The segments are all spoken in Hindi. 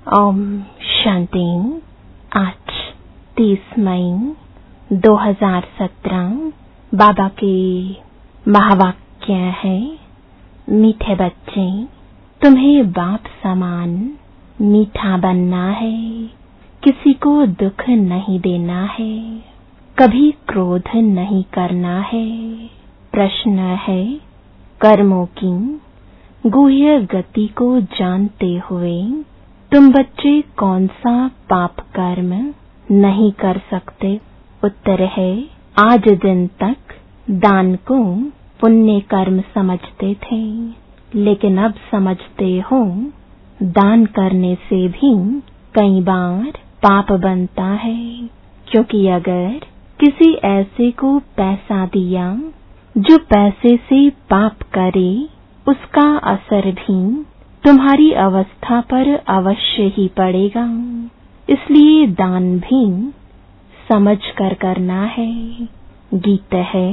ओम शांति। आज 30 मई 2017 बाबा के महावाक्य है, मीठे बच्चे, तुम्हें बाप समान मीठा बनना है, किसी को दुख नहीं देना है, कभी क्रोध नहीं करना है। प्रश्न है, कर्मों की गुह्य गति को जानते हुए तुम बच्चे कौन सा पाप कर्म नहीं कर सकते? उत्तर है, आज दिन तक दान को पुण्य कर्म समझते थे, लेकिन अब समझते हो दान करने से भी कई बार पाप बनता है, क्योंकि अगर किसी ऐसे को पैसा दिया जो पैसे से पाप करे, उसका असर भी तुम्हारी अवस्था पर अवश्य ही पड़ेगा। इसलिए दान भी समझ कर करना है। गीत है,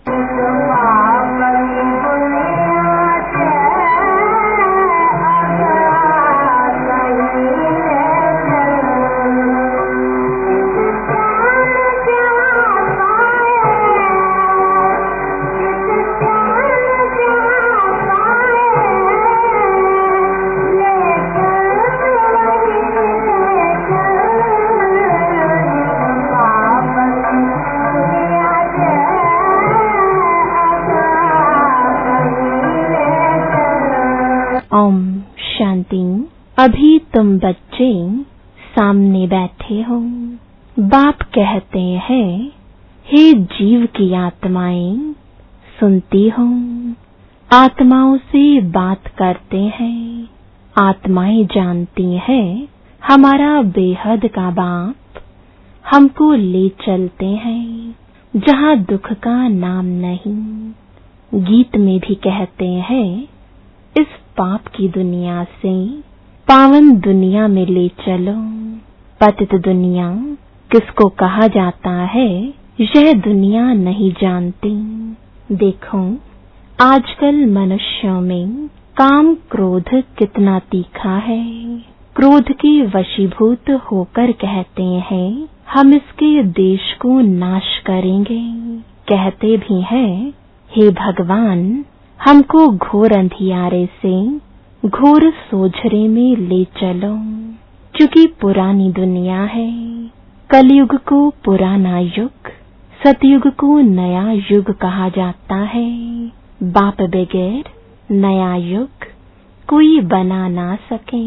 ओम शांति। अभी तुम बच्चे सामने बैठे हो, बाप कहते हैं, हे जीव की आत्माएं, सुनती हो, आत्माओं से बात करते हैं, आत्माएं जानती हैं हमारा बेहद का बाप हमको ले चलते हैं जहाँ दुख का नाम नहीं। गीत में भी कहते हैं, इस पाप की दुनिया से पावन दुनिया में ले चलो। पतित दुनिया किसको कहा जाता है, यह दुनिया नहीं जानती। देखो, आजकल मनुष्यों में काम क्रोध कितना तीखा है। क्रोध के वशीभूत होकर कहते हैं, हम इसके देश को नाश करेंगे। कहते भी हैं, हे भगवान, हमको घोर अंधियारे से घोर सोझरे में ले चलो। चूंकि पुरानी दुनिया है, कलयुग को पुराना युग, सतयुग को नया युग कहा जाता है। बाप बगैर नया युग कोई बना ना सके।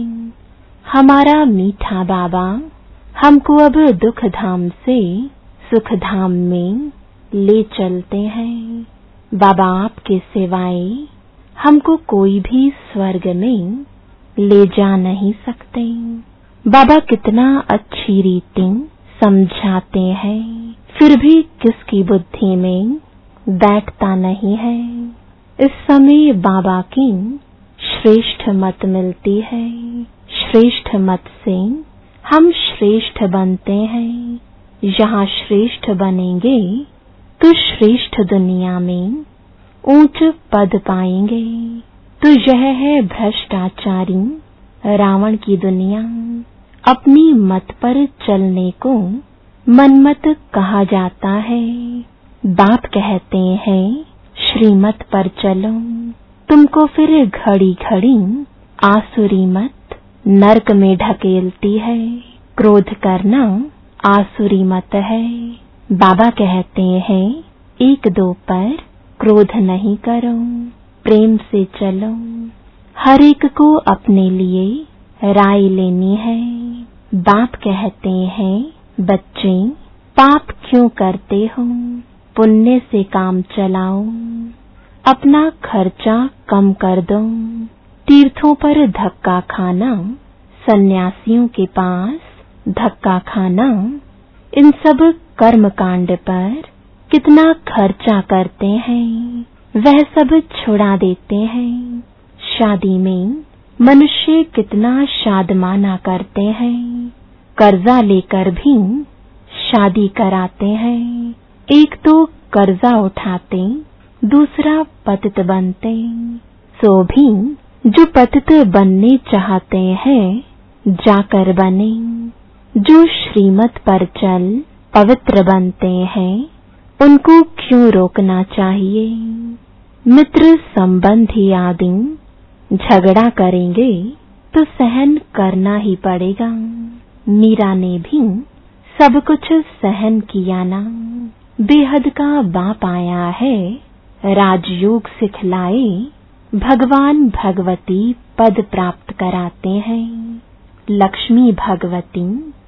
हमारा मीठा बाबा हमको अब दुख धाम से सुख धाम में ले चलते हैं। बाबा आपके सिवाय हमको कोई भी स्वर्ग में ले जा नहीं सकते। बाबा कितना अच्छी रीति समझाते हैं, फिर भी किसकी बुद्धि में बैठता नहीं है। इस समय बाबा की श्रेष्ठ मत मिलती है। श्रेष्ठ मत से हम श्रेष्ठ बनते हैं। यहाँ श्रेष्ठ बनेंगे तो श्रेष्ठ दुनिया में ऊंच पद पाएंगे। तो यह है भ्रष्टाचारी रावण की दुनिया। अपनी मत पर चलने को मनमत कहा जाता है। बाप कहते हैं, श्रीमत पर चलो। तुमको फिर घड़ी घड़ी आसुरी मत नरक में ढकेलती है। क्रोध करना आसुरी मत है। बाबा कहते हैं, एक दो पर क्रोध नहीं करो, प्रेम से चलो। हर एक को अपने लिए राय लेनी है। बाप कहते हैं, बच्चे, पाप क्यों करते हो, पुण्य से काम चलाओ। अपना खर्चा कम कर दो। तीर्थों पर धक्का खाना, सन्यासियों के पास धक्का खाना, इन सब कर्म कांड पर कितना खर्चा करते हैं, वह सब छुड़ा देते हैं। शादी में मनुष्य कितना शादमाना करते हैं, कर्जा लेकर भी शादी कराते हैं। एक तो कर्जा उठाते, दूसरा पतित बनते। सो भी जो पतित बनने चाहते हैं, जाकर बने। जो श्रीमत पर चल पवित्र बनते हैं, उनको क्यों रोकना चाहिए। मित्र संबंधी आदि झगड़ा करेंगे तो सहन करना ही पड़ेगा। मीरा ने भी सब कुछ सहन किया ना। बेहद का बाप आया है, राजयोग सिखलाए, भगवान भगवती पद प्राप्त कराते हैं। लक्ष्मी भगवती,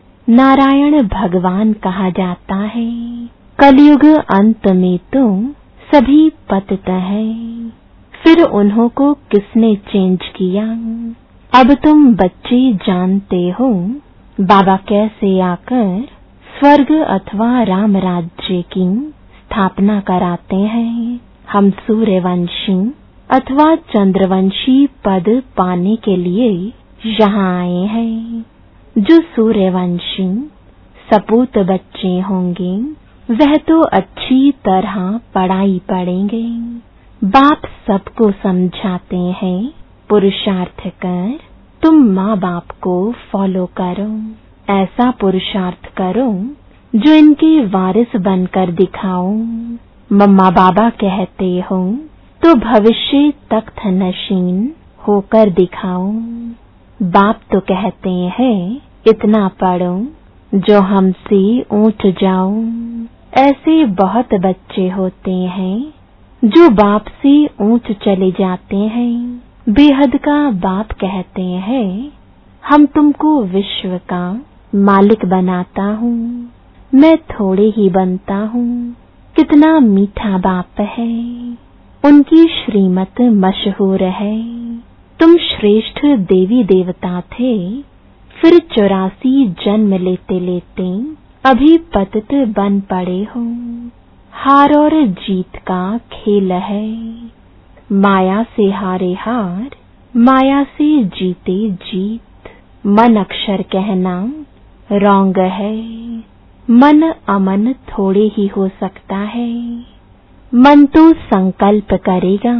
नारायण भगवान कहा जाता है। कलयुग अंत में तो सभी पतित है। फिर उन्हों को किसने चेंज किया। अब तुम बच्चे जानते हो बाबा कैसे आकर स्वर्ग अथवा राम राज्य की स्थापना कराते हैं। हम सूर्यवंशी अथवा चंद्रवंशी पद पाने के लिए यहाँ आए हैं। जो सूर्यवंशी सपूत बच्चे होंगे वह तो अच्छी तरह पढ़ाई पढ़ेंगे। बाप सबको समझाते हैं, पुरुषार्थ कर तुम माँ बाप को फॉलो करो। ऐसा पुरुषार्थ करो जो इनके वारिस बनकर दिखाओ। मम्मा बाबा कहते हो तो भविष्य तख्त नशीन होकर दिखाओ। बाप तो कहते हैं इतना पढ़ो जो हमसे ऊंच जाओ। ऐसे बहुत बच्चे होते हैं जो बाप से ऊंच चले जाते हैं। बेहद का बाप कहते हैं हम तुमको विश्व का मालिक बनाता हूँ, मैं थोड़े ही बनता हूँ। कितना मीठा बाप है, उनकी श्रीमत मशहूर है। तुम श्रेष्ठ देवी देवता थे, फिर 84 जन्म लेते लेते अभी पतित बन पड़े हो। हार और जीत का खेल है। माया से हारे हार, माया से जीते जीत। मन अक्षर कहना रॉन्ग है। मन अमन थोड़े ही हो सकता है। मन तो संकल्प करेगा।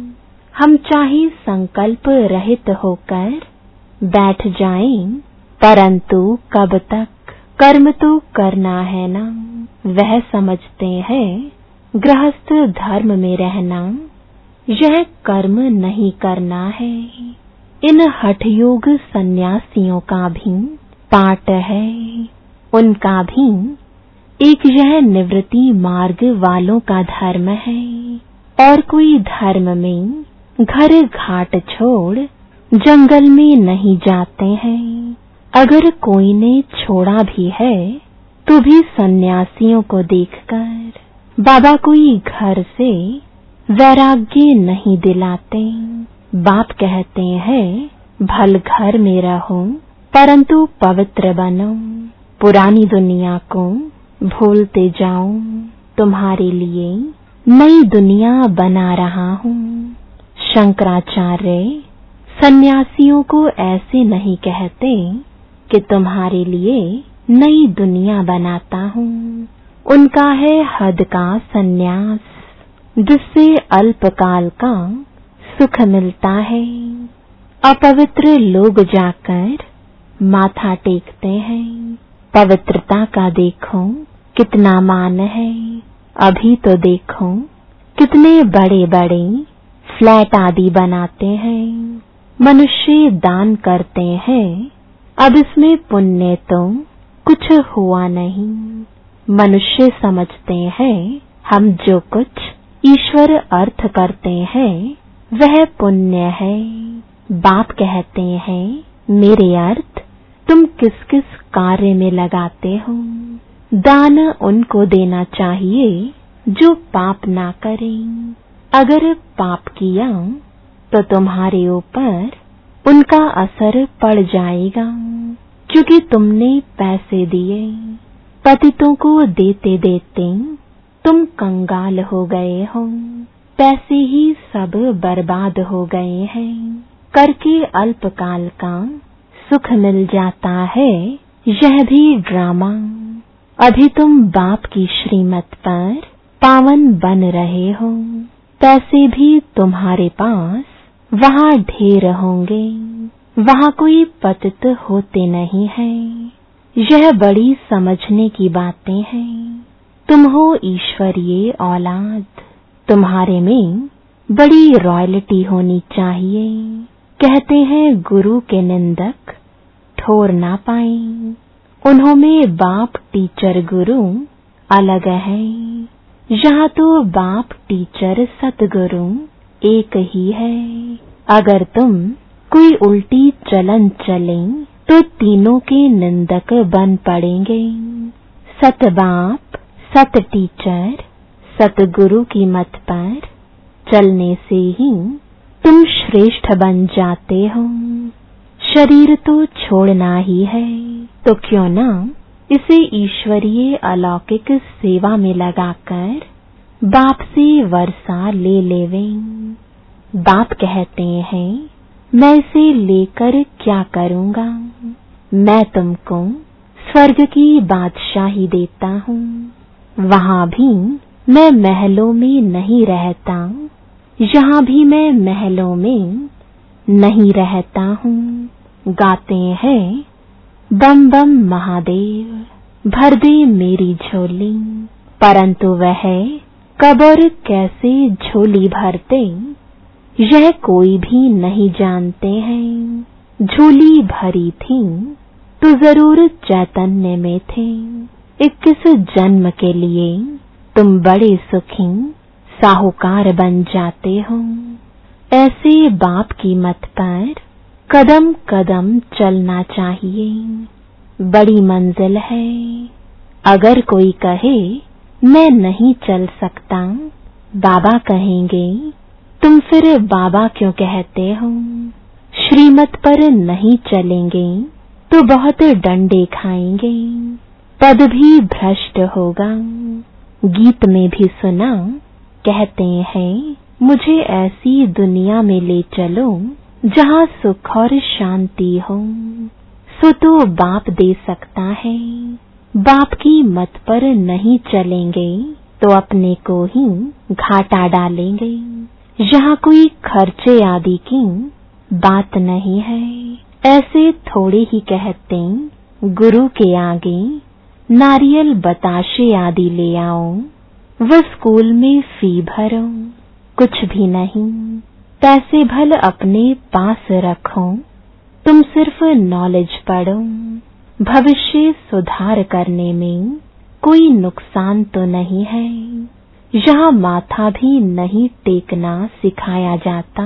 हम चाहे संकल्प रहित होकर बैठ जाएं, परंतु कब तक। कर्म तो करना है ना। वह समझते हैं गृहस्थ धर्म में रहना, यह कर्म नहीं करना है। इन हठयोग सन्यासियों का भी पाठ है। उनका भी एक यह निवृत्ति मार्ग वालों का धर्म है। और कोई धर्म में घर घाट छोड़ जंगल में नहीं जाते हैं। अगर कोई ने छोड़ा भी है तो भी सन्यासियों को देखकर बाबा कोई घर से वैराग्य नहीं दिलाते। बाप कहते हैं भल घर में रहो परंतु पवित्र बनो। पुरानी दुनिया को भूलते जाओ। तुम्हारे लिए नई दुनिया बना रहा हूँ। शंकराचार्य सन्यासियों को ऐसे नहीं कहते कि तुम्हारे लिए नई दुनिया बनाता हूँ। उनका है हद का सन्यास, जिससे अल्पकाल का सुख मिलता है। अपवित्र लोग जाकर माथा टेकते हैं। पवित्रता का देखो कितना मान है। अभी तो देखो कितने बड़े बड़े फ्लैट आदि बनाते हैं। मनुष्य दान करते हैं, अब इसमें पुण्य तो कुछ हुआ नहीं। मनुष्य समझते हैं हम जो कुछ ईश्वर अर्थ करते हैं वह पुण्य है। बाप कहते हैं मेरे अर्थ तुम किस किस कार्य में लगाते हो। दान उनको देना चाहिए जो पाप ना करें। अगर पाप किया तो तुम्हारे ऊपर उनका असर पड़ जाएगा, क्योंकि तुमने पैसे दिए। पतितों को देते देते तुम कंगाल हो गए हो। पैसे ही सब बर्बाद हो गए हैं। करके अल्पकाल का सुख मिल जाता है, यह भी ड्रामा। अभी तुम बाप की श्रीमत पर पावन बन रहे हो। पैसे भी तुम्हारे पास वहाँ ढेर होंगे। वहाँ कोई पतित होते नहीं है। यह बड़ी समझने की बातें हैं। तुम हो ईश्वरीय औलाद, तुम्हारे में बड़ी रॉयल्टी होनी चाहिए। कहते हैं गुरु के निंदक ठोर ना पाए। उन्हों में बाप टीचर गुरु अलग है। यहाँ तो बाप टीचर सतगुरु एक ही है। अगर तुम कोई उल्टी चलन चले तो तीनों के निंदक बन पड़ेंगे। सत बाप, सत टीचर, सतगुरु की मत पर चलने से ही तुम श्रेष्ठ बन जाते हो। शरीर तो छोड़ना ही है, तो क्यों ना इसे ईश्वरीय अलौकिक सेवा में लगाकर बाप से वर्षा ले लेवें। बाप कहते हैं, मैं इसे लेकर क्या करूँगा? मैं तुमको स्वर्ग की बादशाही देता हूँ। वहाँ भी मैं महलों में नहीं रहता, यहाँ भी मैं महलों में नहीं रहता हूँ। गाते हैं बम बम महादेव, भर दे मेरी झोली, परंतु वह कब और कैसे झोली भरते यह कोई भी नहीं जानते हैं। झोली भरी थी तो जरूर चैतन्य में थे। 21 जन्म के लिए तुम बड़े सुखी साहूकार बन जाते हो। ऐसे बाप की मत पर कदम कदम चलना चाहिए। बड़ी मंजिल है। अगर कोई कहे मैं नहीं चल सकता, बाबा कहेंगे तुम फिर बाबा क्यों कहते हो? श्रीमत पर नहीं चलेंगे तो बहुत डंडे खाएंगे, पद भी भ्रष्ट होगा। गीत में भी सुना, कहते हैं मुझे ऐसी दुनिया में ले चलो जहाँ सुख और शांति हो। सो तो बाप दे सकता है। बाप की मत पर नहीं चलेंगे तो अपने को ही घाटा डालेंगे। यहाँ कोई खर्चे आदि की बात नहीं है। ऐसे थोड़े ही कहते गुरु के आगे नारियल बताशे आदि ले आओ, वह स्कूल में फी भरो, कुछ भी नहीं। पैसे भल अपने पास रखो, तुम सिर्फ नॉलेज पढ़ो। भविष्य सुधार करने में कोई नुकसान तो नहीं है। यहाँ माथा भी नहीं टेकना सिखाया जाता।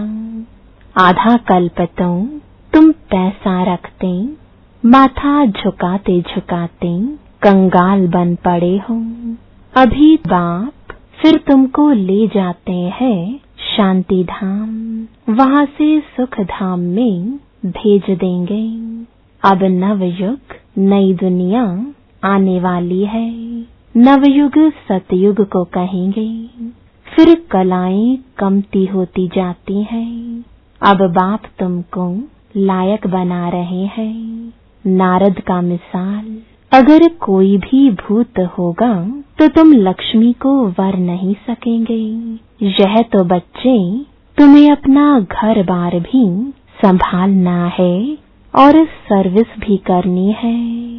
आधा कल्प तो तुम पैसा रखते, माथा झुकाते झुकाते कंगाल बन पड़े हो। अभी बाप फिर तुमको ले जाते हैं शांति धाम, वहाँ से सुख धाम में भेज देंगे। अब नवयुग नई दुनिया आने वाली है। नवयुग सतयुग को कहेंगे। फिर कलाएं कमती होती जाती हैं। अब बाप तुमको लायक बना रहे हैं। नारद का मिसाल, अगर कोई भी भूत होगा तो तुम लक्ष्मी को वर नहीं सकेंगे। यह तो बच्चे तुम्हें अपना घर बार भी संभालना है और सर्विस भी करनी है।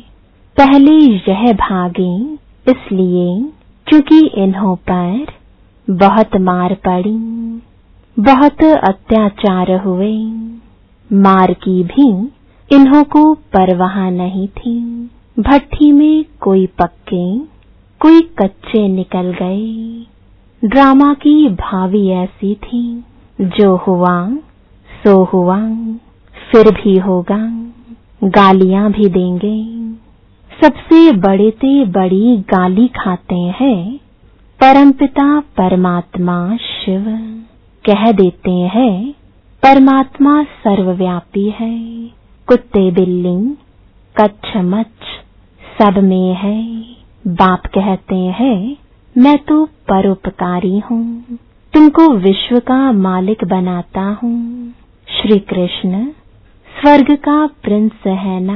पहले यह भागे इसलिए क्योंकि इन्हों पर बहुत मार पड़ी, बहुत अत्याचार हुए। मार की भी इन्हों को परवाह नहीं थी। भट्ठी में कोई पक्के कोई कच्चे निकल गए। ड्रामा की भावी ऐसी थी, जो हुआ सो हुआ, फिर भी होगा, गालियां भी देंगे। सबसे बड़े ते बड़ी गाली खाते हैं परमपिता परमात्मा शिव। कह देते हैं परमात्मा सर्वव्यापी है। कुत्ते बिल्ली कच्छ मच्छ सब में है। बाप कहते हैं मैं तो परोपकारी हूँ, तुमको विश्व का मालिक बनाता हूँ। श्री कृष्ण स्वर्ग का प्रिंस है ना।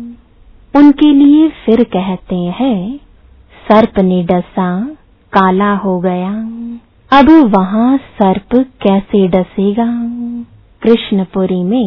उनके लिए फिर कहते हैं सर्प ने डसा काला हो गया, अब वहाँ सर्प कैसे डसेगा। कृष्णपुरी में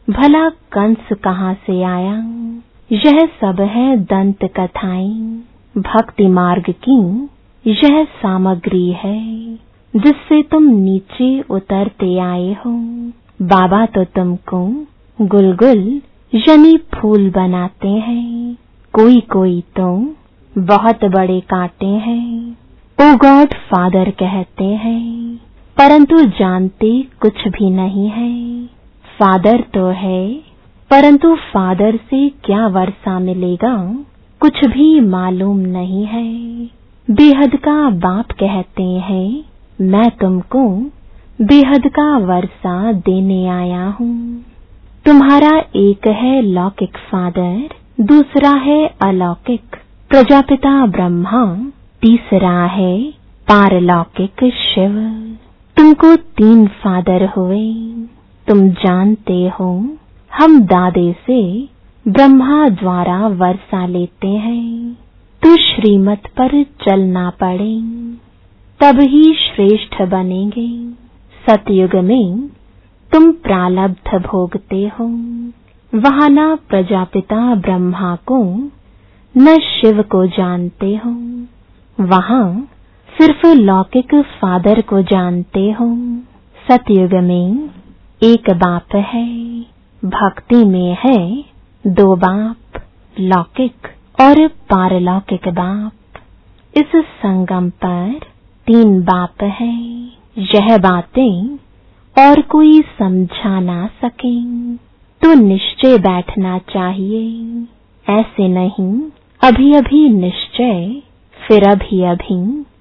भला कंस कहाँ से आया? यह सब है दंत कथाएं। भक्ति मार्ग की यह सामग्री है जिससे तुम नीचे उतरते आए हो। बाबा तो तुमको गुलगुल यानी फूल बनाते हैं। कोई कोई तो बहुत बड़े कांटे हैं। ओ गॉड फादर कहते हैं, परंतु जानते कुछ भी नहीं है। फादर तो है, परंतु फादर से क्या वर्षा मिलेगा कुछ भी मालूम नहीं है। बेहद का बाप कहते हैं, मैं तुमको बेहद का वर्षा देने आया हूँ। तुम्हारा एक है लौकिक फादर, दूसरा है अलौकिक प्रजापिता ब्रह्मा, तीसरा है पारलौकिक शिव। तुमको 3 फादर हुए। तुम जानते हो हम दादे से ब्रह्मा द्वारा वर्षा लेते हैं, तो श्रीमत पर चलना पड़े, तब ही श्रेष्ठ बनेंगे। सतयुग में तुम प्रारब्ध भोगते हो, वहां न प्रजापिता ब्रह्मा को न शिव को जानते हो, वहां सिर्फ लौकिक फादर को जानते हो। सतयुग में एक बाप है, भक्ति में है 2 बाप, लौकिक और पारलौकिक बाप। इस संगम पर 3 बाप है। यह बातें और कोई समझा ना सके तो निश्चय बैठना चाहिए। ऐसे नहीं अभी अभी निश्चय, फिर अभी अभी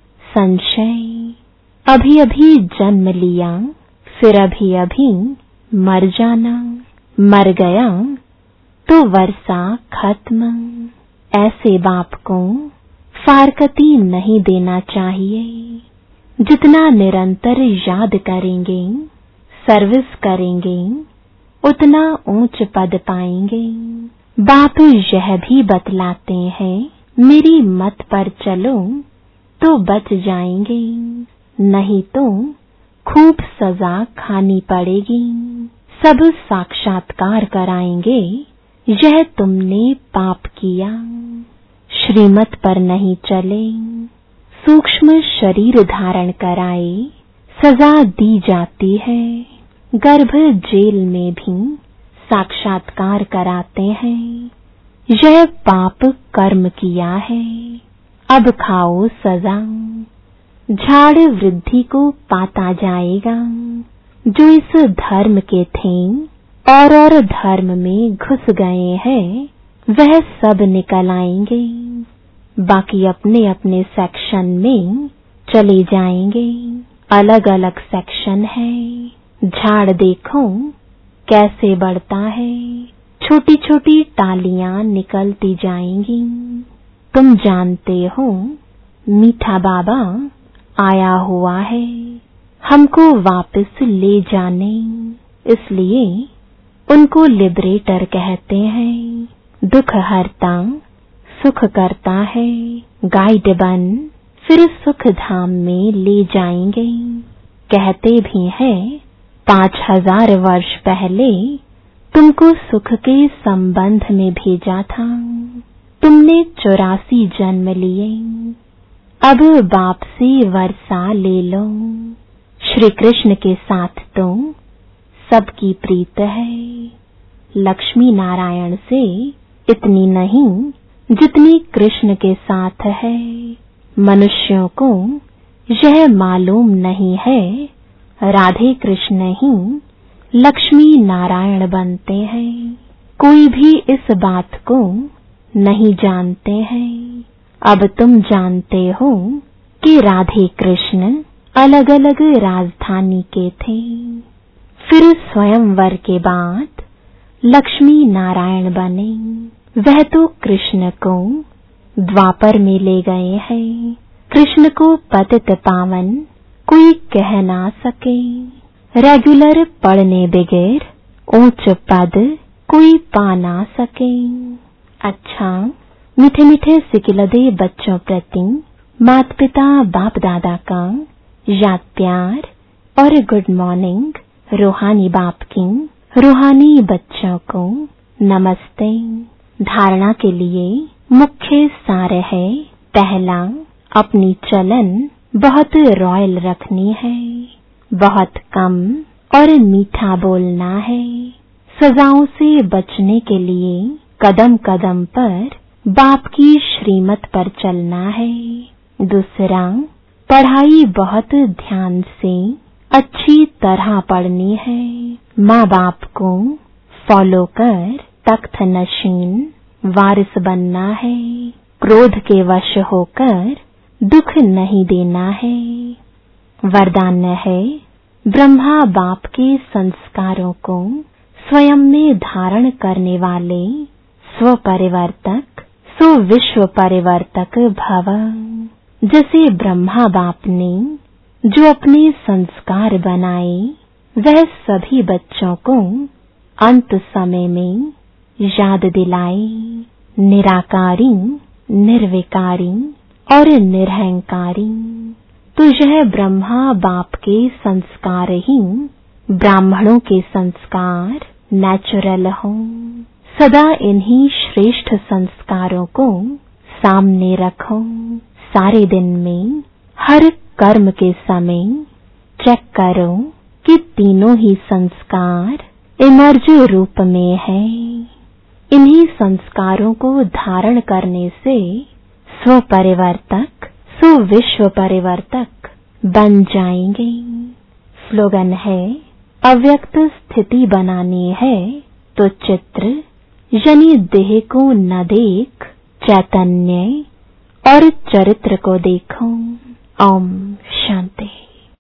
संशय, अभी अभी जन्म लिया, फिर अभी अभी मर जाना, मर गया तो वर्षा खत्म। ऐसे बाप को फारकती नहीं देना चाहिए। जितना निरंतर याद करेंगे, सर्विस करेंगे, उतना ऊंच पद पाएंगे। बाप यह भी बतलाते हैं, मेरी मत पर चलो तो बच जाएंगे, नहीं तो खूब सजा खानी पड़ेगी। सब साक्षात्कार कराएंगे, यह तुमने पाप किया। श्रीमत पर नहीं चले, सूक्ष्म शरीर धारण कराए, सजा दी जाती है। गर्भ जेल में भी साक्षात्कार कराते हैं। यह पाप कर्म किया है, अब खाओ सजा। झाड़ वृद्धि को पाता जाएगा। जो इस धर्म के थे और धर्म में घुस गए हैं, वह सब निकल आएंगे। बाकी अपने अपने सेक्शन में चले जाएंगे। अलग अलग सेक्शन है। झाड़ देखो कैसे बढ़ता है, छोटी छोटी टालियां निकलती जाएंगी। तुम जानते हो मीठा बाबा आया हुआ है हमको वापस ले जाने, इसलिए उनको लिबरेटर कहते हैं। दुख हरता सुख करता है, गाइड बन फिर सुख धाम में ले जाएंगे। कहते भी हैं 5000 वर्ष पहले तुमको सुख के संबंध में भेजा था, तुमने 84 जन्म लिए, अब बाप से वर्षा ले लो। श्री कृष्ण के साथ तो सबकी प्रीत है, लक्ष्मी नारायण से इतनी नहीं जितनी कृष्ण के साथ है। मनुष्यों को यह मालूम नहीं है राधे कृष्ण ही लक्ष्मी नारायण बनते हैं। कोई भी इस बात को नहीं जानते हैं। अब तुम जानते हो कि राधे कृष्ण अलग अलग राजधानी के थे। फिर स्वयंवर के बाद लक्ष्मी नारायण बने। वह तो कृष्ण को द्वापर में ले गए हैं। कृष्ण को पतित पावन कोई कह ना सके। रेगुलर पढ़ने बगैर ऊंच पद कोई पा ना सके। अच्छा, मीठे मीठे सिकिलदे बच्चों प्रति माता पिता बाप दादा का याद प्यार और गुड मॉर्निंग रूहानी बाप की रूहानी बच्चों को नमस्ते। धारणा के लिए मुख्य सार है, पहला, अपनी चलन बहुत रॉयल रखनी है, बहुत कम और मीठा बोलना है। सजाओं से बचने के लिए कदम कदम पर बाप की श्रीमत पर चलना है। दूसरा, पढ़ाई बहुत ध्यान से अच्छी तरह पढ़नी है। माँ बाप को फॉलो कर तख्त नशीन वारिस बनना है। क्रोध के वश होकर दुख नहीं देना है। वरदान है, ब्रह्मा बाप के संस्कारों को स्वयं में धारण करने वाले स्वपरिवर्तक सो विश्व परिवर्तक भव। जैसे ब्रह्मा बाप ने जो अपने संस्कार बनाए, वह सभी बच्चों को अंत समय में याद दिलाए। निराकारी, निर्विकारी और निरहंकारी। तो यह ब्रह्मा बाप के संस्कार ही ब्राह्मणों के संस्कार नेचुरल हों। सदा इन्हीं श्रेष्ठ संस्कारों को सामने रखो। सारे दिन में हर कर्म के समय चेक करो कि तीनों ही संस्कार इमर्ज रूप में है। इन्हीं संस्कारों को धारण करने से स्वपरिवर्तक सो विश्व परिवर्तक बन जाएंगे। स्लोगन है, अव्यक्त स्थिति बनानी है तो चित्र यानी देह को न देख, चैतन्य और चरित्र को देखो। ओम शांति।